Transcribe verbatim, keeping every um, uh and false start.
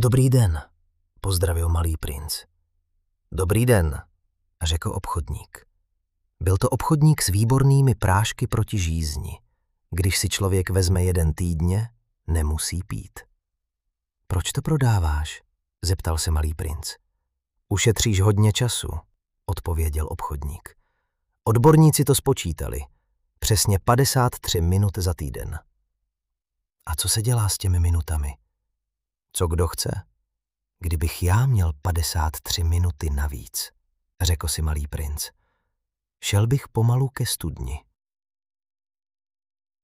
Dobrý den, pozdravil malý princ. Dobrý den, řekl obchodník. Byl to obchodník s výbornými prášky proti žízni. Když si člověk vezme jeden týdně, nemusí pít. Proč to prodáváš? Zeptal se malý princ. Ušetříš hodně času, odpověděl obchodník. Odborníci to spočítali. Přesně padesát tři minut za týden. A co se dělá s těmi minutami? Co kdo chce? Kdybych já měl padesát tři minuty navíc, řekl si malý princ, šel bych pomalu ke studni.